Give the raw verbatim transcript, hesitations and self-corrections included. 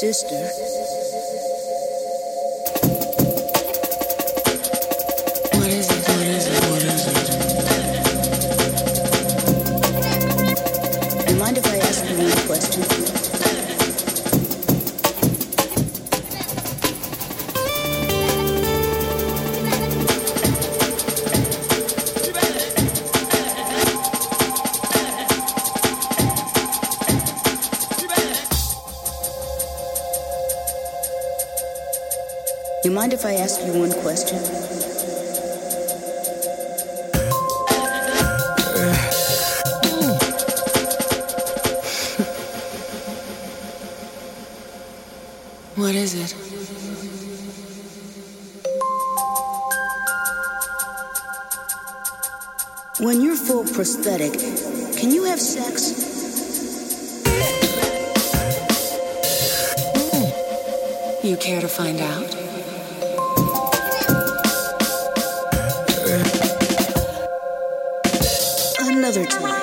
Sister. What is it? What is it? What is it? Do you mind if I ask you one question? You mind if I ask you one question? What is it? When you're full prosthetic, can you have sex? You care to find out? Another time.